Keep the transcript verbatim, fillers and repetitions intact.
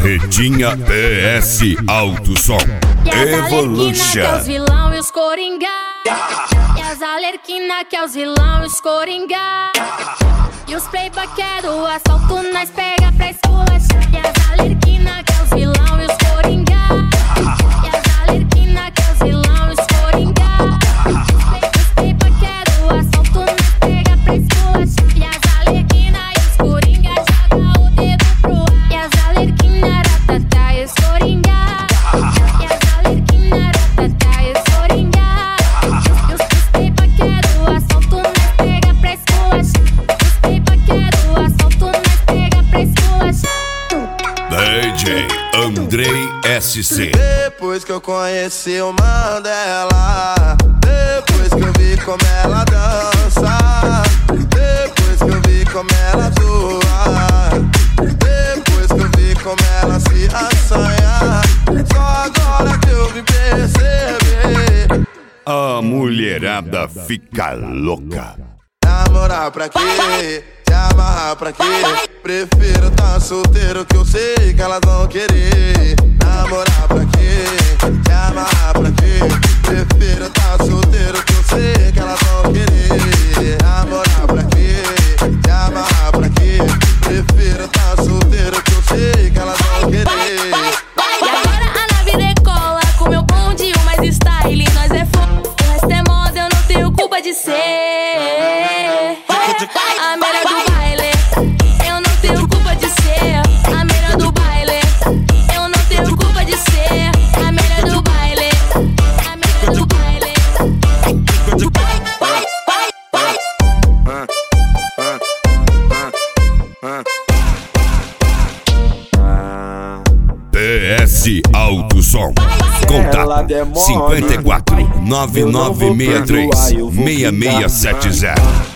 Barretinha P S Alto Som Evolution. Que é os vilão e os coringa. E as alerquina que é os vilão e os coringa. E os playboy que é do assalto nós pega pra esculachar. E as alerquina que é os vilão e os coringa. E as alerquina que é os vilão e os coringa. Os playboy que é do assalto nós pega pra esculachar. E as alerquina e os coringa joga o dedo pro ar. E as alerquina ratatá e os coringa. E as alerquina ratatá e os coringa. E os playboy que é do assalto nós pega pra esculachar. D J Andrei S C. Depois que eu conheci o Mandela, depois que eu vi como ela dança, depois que eu vi como ela zoa, depois que eu vi como ela se assanha, só agora que eu vim perceber. A mulherada fica louca. Namorar pra quê? Se amarrar pra quê? Prefiro tá solteiro que eu sei que elas vão querer. Namorar pra quê? Se amarrar pra quê? Prefiro tá solteiro que eu sei que elas vão querer. Namorar pra quê? Se amarrar pra quê? Prefiro tá solteiro que eu sei que elas vão querer. E agora a nave decola com meu bonde, o mais style. Nós é fogo, o resto é moda, eu não tenho culpa de ser a melhor do baile. Eu não tenho culpa de ser a melhor do baile. Eu não tenho culpa de ser a melhor do baile. A melhor do baile. P S Alto Som. Contato cinquenta e quatro, nove nove seis três, seis seis sete zero.